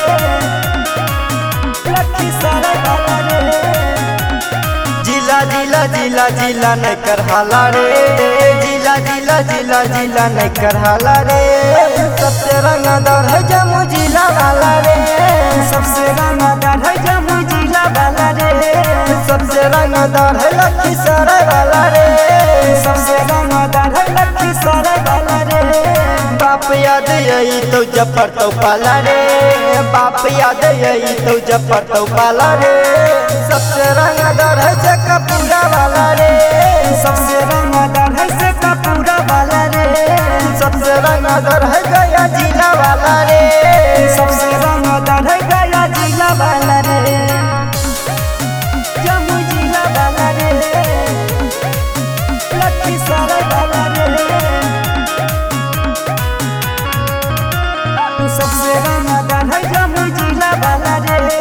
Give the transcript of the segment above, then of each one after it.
लखीसराय वाला रे। जिला जिला जिला जिला नहीं कर हाला रे, जिला जिला जिला जिला नहीं कर हाला रे। सबसे रंगदार है जम्मू जिला वाला रे, सबसे रंगदार है जम्मू जिला वाला रे। सबसे रंगदार है लखीसराय वाला रे, सबसे रंगदार है लखीसराय वाला रे। बाप याद यही तो जफर तो पाला रे, बाप याद यही तो जफर तो पाला रे। सबसे रंगदार है शेखपुरा वाला रे, सबसे रंगदार है शेखपुरा वाला रे। सबसे रंगदार है गया जिला वाला रे, सबसे रंगदार है गया जिला वाला रे। जम्मू जिला वाला रे, लखीसराय वाला रे। सबसे रंगदार है जम्मू जिला वाला रे,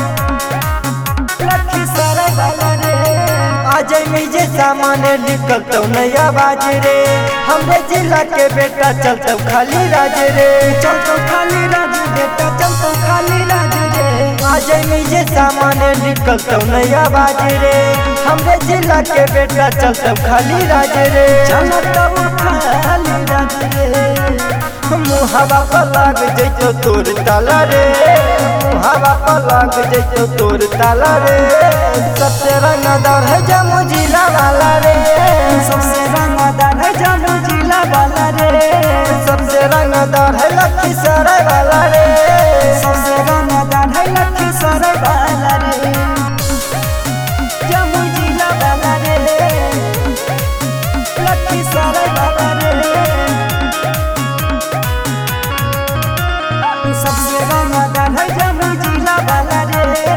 लखीसराय वाला रे। आज मुझे सामान निकल तो नया आवाज रे, हमरे जिला के बेटा चलते खाली राज रे, चलतो खाली राज बेटा, चलतो खाली राज रे। आज मुझे सामान निकल तो नया आवाज रे, हमरे जिला के बेटा चलते खाली राज रे। चलतो खाली राज रे। मुहावा पर लाग जैतो तोर ताला रे, मुहावा पर लाग जैतो तोर ताला रे। सबसे रंगदार है जम्मू जिला वाला रे, सबसे रंगदार है जम्मू जिला वाला रे। सबसे रंगदार है लखीसराय वाला रे, सबसे रंगदार है लखीसराय वाला रे। जम्मू जिला वाला रे, लखीसराय वाला रे। सबसे रंगदार है जम्मू जिला वाला रे,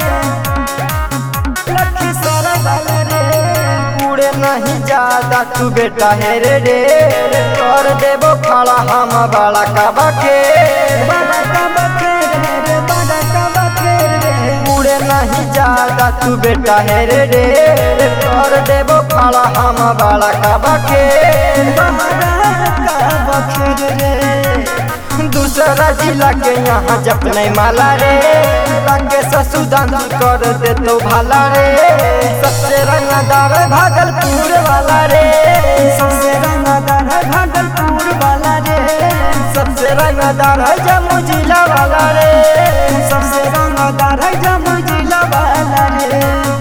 लखीसराय वाला रे। उड़े नहीं ज्यादा तू बेटा है रे, कर देबो खड़ा हम बड़ा का बखे, बड़ा का बखेर रे, बड़ा का बखेर रे। उड़े नहीं ज्यादा तू बेटा है रे, कर देबो खड़ा हम बड़ा का बखे। बड़ा का बखेर रे। दूसरा जिला के यहाँ जप नहीं माला रे, रंगे ससुदान कर दे तो भाला रे। सबसे रंगदार है भागलपुर वाला रे, सबसे रंगदार है भागलपुर वाला रे। सबसे रंगदार है जम्मू जिला वाला रे, सबसे रंगदार है जम्मू जिला वाला रे।